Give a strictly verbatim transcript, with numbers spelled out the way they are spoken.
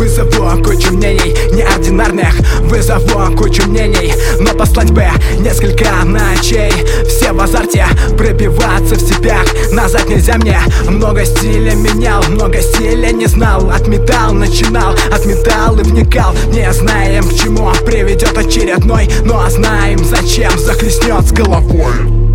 Вызову кучу мнений неординарных, вызову кучу мнений, но послать бы несколько ночей. Все в азарте пробиваться в степях. Назад нельзя мне, много стиля менял, много стиля не знал. Отметал, начинал, отметал и вникал. Не знаем, к чему приведет очередной, но знаем, зачем захлестнет с головой.